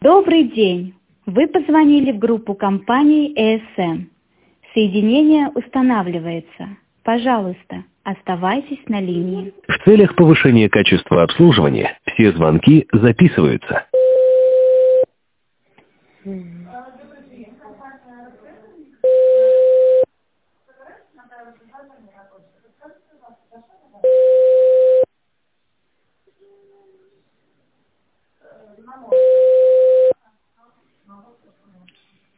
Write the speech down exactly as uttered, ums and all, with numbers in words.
Добрый день. Вы позвонили в группу компании и эс эм. Соединение устанавливается. Пожалуйста, оставайтесь на линии. В целях повышения качества обслуживания все звонки записываются.